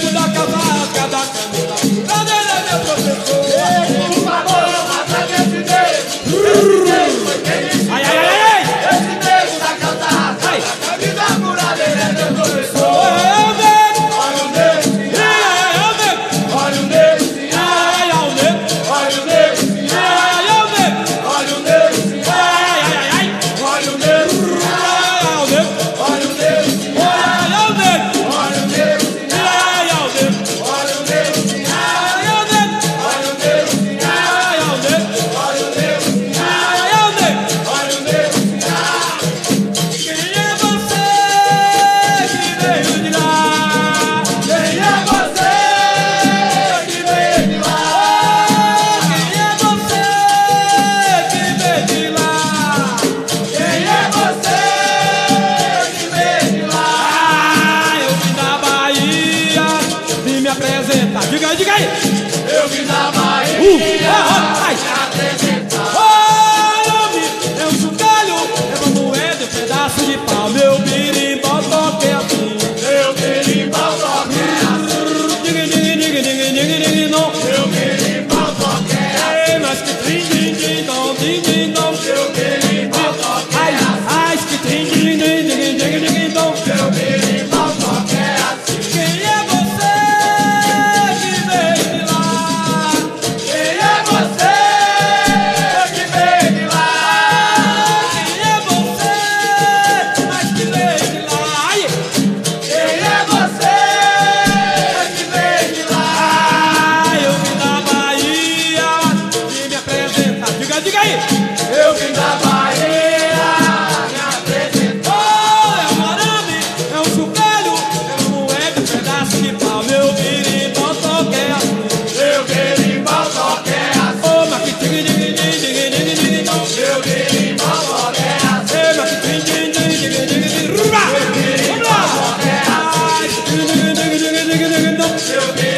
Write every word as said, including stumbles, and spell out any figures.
nego da casaca, da camisa, cadê ele, meu professor? Ei, por favor, mata esse nego. Esse nego foi quem me ensinou. Ai, ai, ai, ai. Esse nego da casaca, Ai. da camisa furada, ele é meu professor. Olha o nego, Olha o nego, sim, ai, ai, o nego, olha o nego, sim, ai, ai, o nego, olha o nego, sim, ai, ai, o nego, olha o nego, sim, ai, ai, ai, ai, olha o nego, sim, ai, ai, o nego, olha o nego, sim, ai, ai, o nego, olha o nego, sim, ai, ai, o nego, olha o nego, sim, ai, ai, o nego, olha o nego, sim, ai, ai, o nego, olha o nego, sim, ai, ai, o nego. olha o nego, sim. Quem é você que veio de lá? Quem é você que veio de lá? Quem é você que veio de lá? Quem é você que veio de lá? Ah, eu vim da Bahia, vim me apresentar. Diga aí, diga aí. Eu vim da Bahia, Uh, ah, ah, ai. me apresentar. Olha, homem, é um chocalho, é uma moeda, um pedaço de pau. Meu birimbau toque assim. Meu berimbau toque assim. Diga, diga, diga, diga, diga, diga, não. Meu berimbau toque assim. Ei, mas que trim, din, din, dom, din, din, dom. Meu berimbau toque Ai, assim. ai, que trim, din, din, din, din, din, din, dom. Meu berimbau toque assim. Quem é você que veio de lá? Quem é você que veio de lá? Quem é você, mas que veio de lá? Ai, Quem é você que veio de lá? ai, eu vim da Bahia, vim me apresentar. Diga, diga aí. Eu vim da Bahia, me apresentou. Oh, é um arame, é um chocalho, é uma moeda, um pedaço de pau. Meu birimbau toque assim. Meu berimbau toque assim. Oh, mas que trim, din, din, din, din, din, din, dom. Meu berimbau toque assim. Ei, mas que trim, din, din, din, din, din, din. Vamos lá. Ai, que trim, din, din, din, din, din, din, din, dom. Meu